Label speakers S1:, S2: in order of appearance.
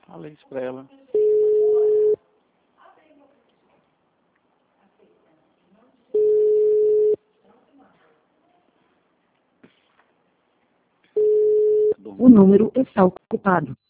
S1: Falei isso pra ela.
S2: O número está ocupado.